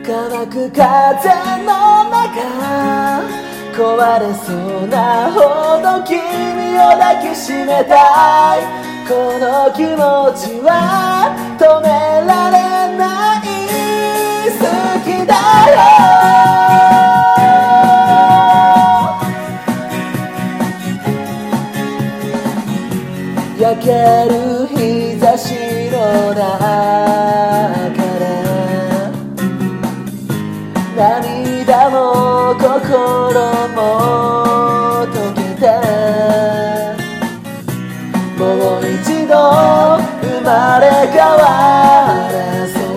乾く風の中壊れそうなほど君を抱きしめたい。この気持ちは止められない。好きだよ。焼ける日差しの中で涙も心も溶けて、もう一度生まれ変われそう。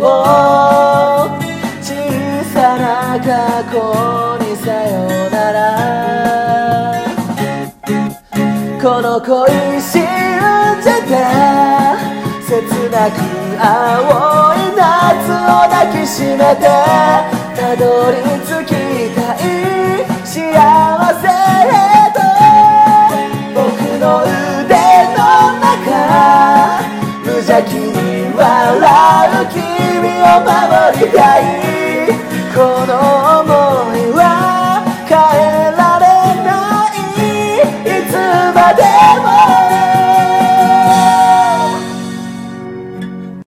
小さな過去にさよなら。この恋信じて切なく青い夏を抱きしめて、たどり着きたい幸せへと。僕の腕の中無邪気に笑う君を守りたい。この